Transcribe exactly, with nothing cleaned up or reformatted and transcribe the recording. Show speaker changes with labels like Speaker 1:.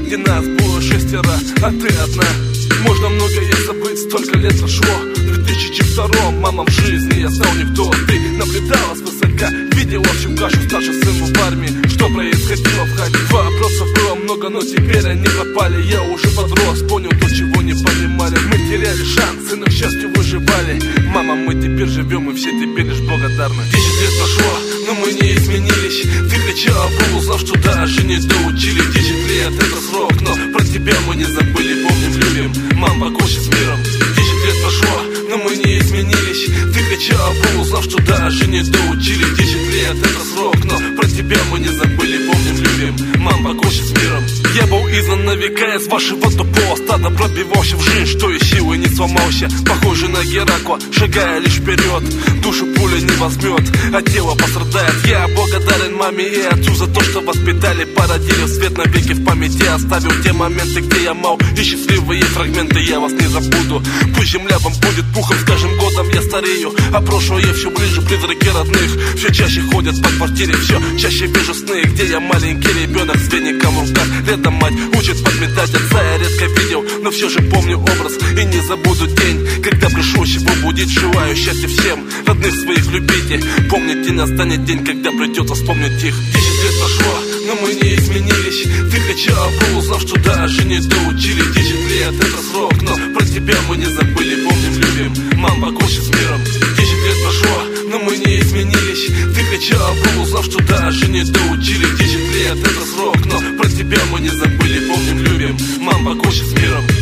Speaker 1: где нас было шестеро, а ты одна. Можно многое забыть, столько лет прошло. В две тысячи втором мама в жизни я стал никто. Ты наблюдала свысока, видела всю кашу, старший сын в армии. Что происходило в хате? Вопросов было много, но теперь они пропали. Я уже подрос, понял то, чего не понимали. Мы теряли шансы, но к счастью выживали. Мама, мы теперь живем, и все теперь лишь благодарны. Десять лет прошло, но мы не изменились. Ты кричала в узнав, что даже не доучили. Десять лет это срок, но про тебя мы не забыли, помним, любим. Мам, покончи с миром. Десять лет прошло, но мы не изменились. Ты кричала в узнав, что даже не доучили. Десять лет это срок, но про тебя мы не забыли, помним, любим. Мам, покончи с миром. Я был изгнан на века из вашего тупого стада, пробивался в жизнь, что и силой не сломался. Похожий на Геракла, шагая лишь вперед. Душу пуля не возьмет, а тело пострадает. Я благодарен маме и отцу за то, что воспитали, породили в свет навеки в памяти. Оставил те моменты, где я мал, и счастливые фрагменты, я вас не забуду. Пусть земля вам будет пухом, с каждым годом я старею, а прошлое все ближе, призраки родных все чаще ходят по квартире, все чаще вижу сны, где я маленький ребенок с веником в руках. Летом мать учит подметать, отца я редко видел, но все же помню образ и не забуду день, когда пришлось его будить. Желаю счастья всем, родных своих любите. Помните, настанет день, когда придется вспомнить их. Десять лет прошло, но мы не изменились. Ты кричала в узнав, что даже не доучили. Десять лет это срок, но про тебя мы не забыли, помним, любим. Мам, покончи с миром. Десять лет прошло, но мы не изменились. Ты кричала в узнав, что даже не доучили. Десять лет это срок, но про тебя мы не забыли, помним, любим. Мам, покончи с миром.